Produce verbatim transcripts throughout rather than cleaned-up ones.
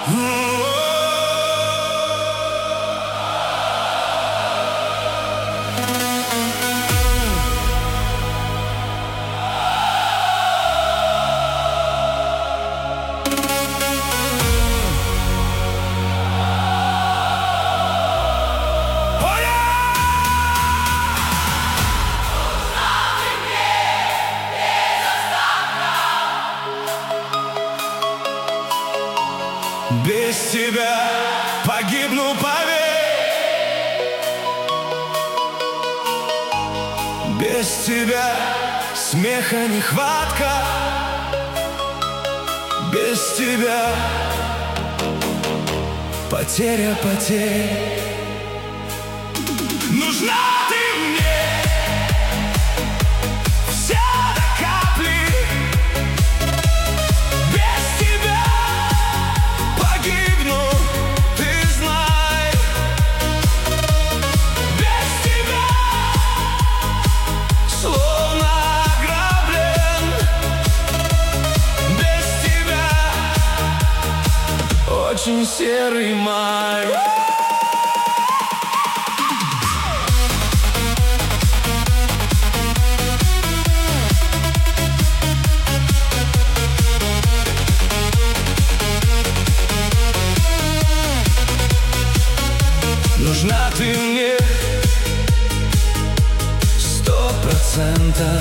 Без тебя погибну, поверь. Без тебя смеха нехватка. Без тебя потеря потерь. Нужна ты мне вся до капли. Без тебя погибну, ты знай. Без тебя словно ограблен. Без тебя очень серый май. Нужна ты мне сто процентов.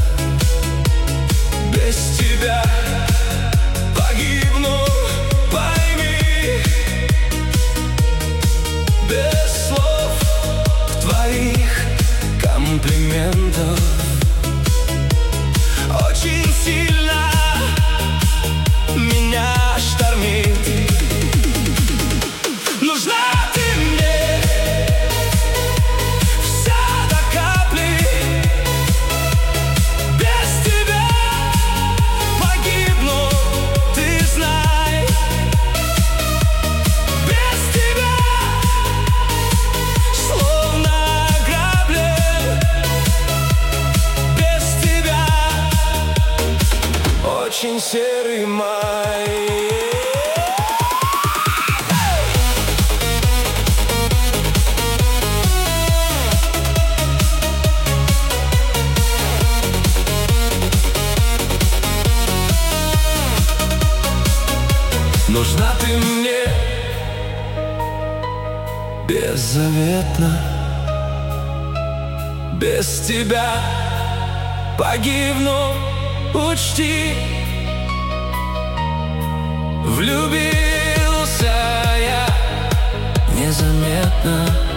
Без тебя погибну, пойми. Без слов твоих комплиментов очень сильно меня штормит. Нужна очень серый май. Нужна ты мне беззаветно. Без тебя погибну, учти. Влюбился я незаметно.